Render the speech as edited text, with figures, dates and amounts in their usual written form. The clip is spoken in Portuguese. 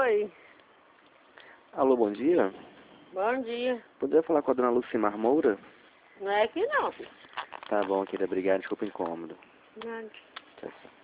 Oi. Alô, bom dia. Bom dia. Poderia falar com a dona Lucimar Moura? Não é aqui não, filho. Tá bom, querida. Obrigado. Desculpa o incômodo. Nada. Tchau, tchau.